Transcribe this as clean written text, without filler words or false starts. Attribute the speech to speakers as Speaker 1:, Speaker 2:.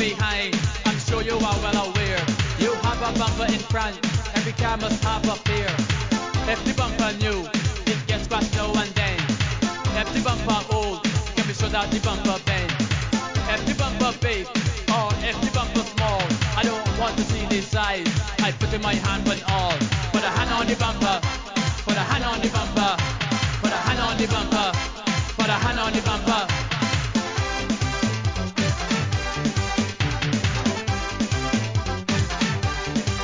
Speaker 1: behind. I'm sure you are well aware. You have a bumper in front. Every car must have a fear. If the bumper new, it gets scratched now and then. If the bumper old, can be sure that the bumper bend. If the bumper big, or if the bumper small, I don't want to see the size. I put in my hand on all. Put a hand on the bumper,